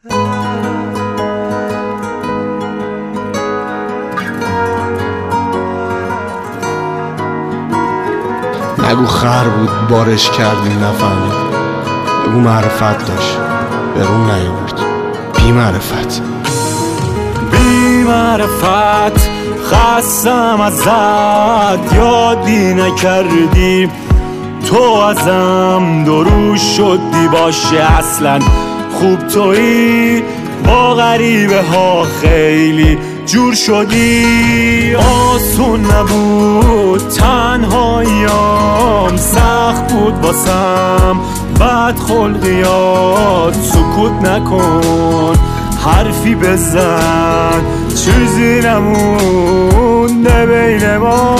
نگو خر بود بارش کردیم نفهمید، بگو معرفت داشت برون نیاورد. بی معرفت بی معرفت خستم ازت، یادی نکردی تو ازم درو شدی. باشه اصلا خوب تویی، با غریبه ها خیلی جور شدی. آسون نبود تنهاییام، سخت بود باسم بد خلقیات. سکوت نکن حرفی بزن، چیزی نمونده بین ما.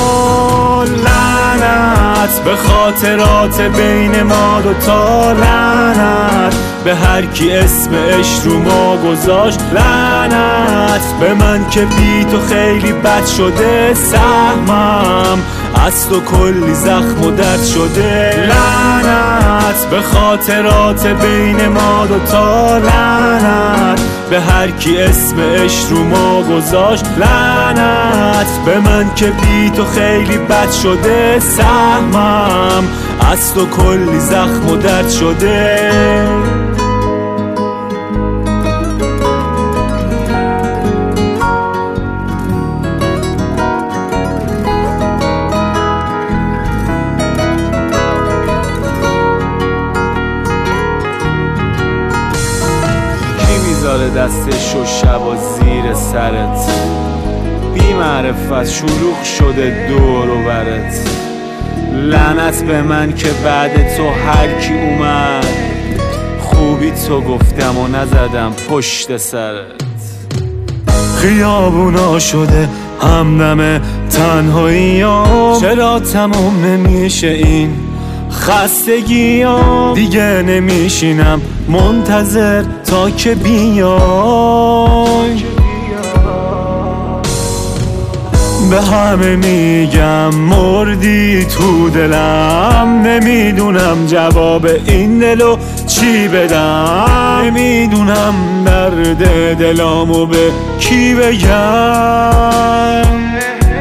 لعنت به خاطرات بین ما دوتا، لعنت به هر کی اسمش رو ما گذاشت. لعنت به من که بی تو خیلی بد شده، سهمم از تو کلی زخم و درد شده. لعنت به خاطرات بین ما دوتا، لعنت به هر کی اسمش رو ما گذاشت. لعنت به من که بی تو خیلی بد شده، سهمم از تو کلی زخم و درد شده. میذاره دستشو شب و زیر سرت، بی معرفت شلوغ شده دور و برت. لعنت به من که بعد تو هر کی اومد، خوبی تو گفتم و نزدم پشت سرت. خیابونا شده همدم تنهاییام، چرا تموم نمیشه این خستگیام؟ دیگه نمیشینم منتظر تا که بیای. به همه میگم مردی تو دلم، نمیدونم جواب این دلو چی بدم. نمیدونم درد دلامو به کی بگم.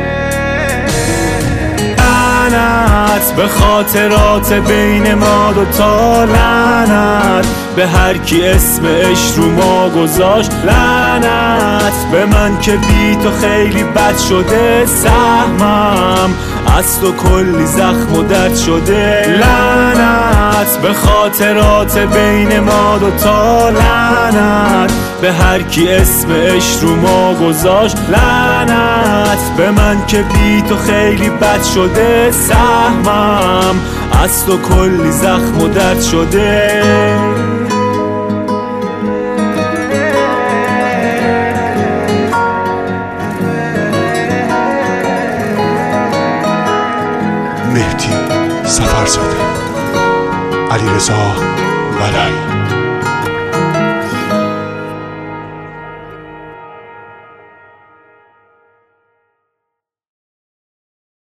لعنت به خاطرات بین ما دوتا، لعنت به هر کی اسمش رو ما گذاشت. لعنت به من که بی تو خیلی بد شده، سهمم از تو کلی زخم و درد شده. لعنت به خاطرات بین ما دوتا، لعنت به هر کی اسمش رو ما گذاشت. لعنت به من که بی تو خیلی بد شده، سهمم از تو کلی زخم و درد شده. مهدی سفرزاده، علیرضا بلعی.